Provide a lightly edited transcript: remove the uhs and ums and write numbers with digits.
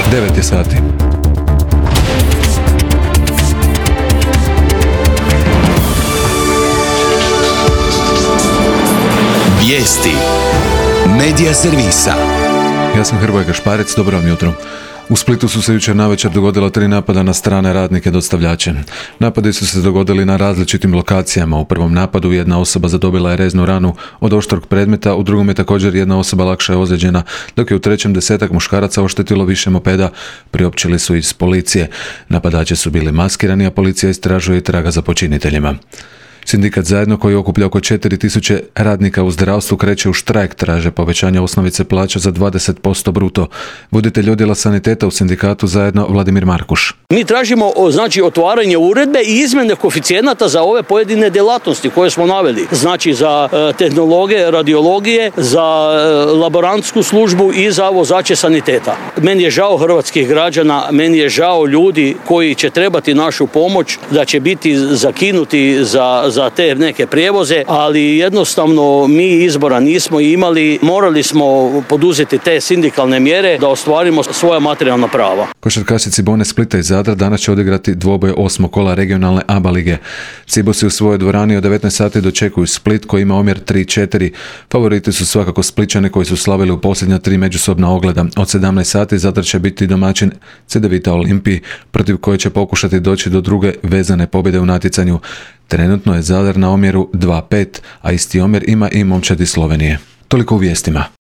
9 je sati. Vijesti Medija servisa. Ja sam Hrvoje Gašparec, dobro vam jutro. U Splitu su se jučer navečer dogodila 3 napada na strane radnike dostavljače. Napadi su se dogodili na različitim lokacijama. U prvom napadu jedna osoba zadobila je reznu ranu od oštrog predmeta, u drugom je također jedna osoba lakše ozlijeđena, dok je u trećem 10-ak muškaraca oštetilo više mopeda, priopćili su iz policije. Napadači su bili maskirani, a policija istražuje i traga za počiniteljima. Sindikat Zajedno, koji okuplja oko 4000 radnika u zdravstvu, kreće u štrajk, traže povećanje osnovice plaća za 20% bruto. Voditelj odjela saniteta u sindikatu Zajedno, Vladimir Markuš. Mi tražimo otvaranje uredbe i izmjene koeficijenata za ove pojedine djelatnosti koje smo naveli. Znači za tehnologe, radiologije, za laborantsku službu i za vozače saniteta. Meni je žao hrvatskih građana, meni je žao ljudi koji će trebati našu pomoć, da će biti zakinuti za te neke prijevoze, ali jednostavno mi izbora nismo imali, morali smo poduzeti te sindikalne mjere da ostvarimo svoja materijalna prava. Košarkaši Cibone Splita i Zadra danas će odigrati dvoboj 8. kola regionalne ABA lige. Cibosi u svojoj dvorani od 19 sati dočekuju Split koji ima omjer 3-4. Favoriti su svakako Splićani koji su slavili u posljednja 3 međusobna ogleda. Od 17 sati Zadar će biti domaćin Cedevita Olimpiji, protiv koje će pokušati doći do druge vezane pobjede u natjecanju. Trenutno je Zadar na omjeru 2-5, a isti omjer ima i momčad iz Slovenije. Toliko u vijestima.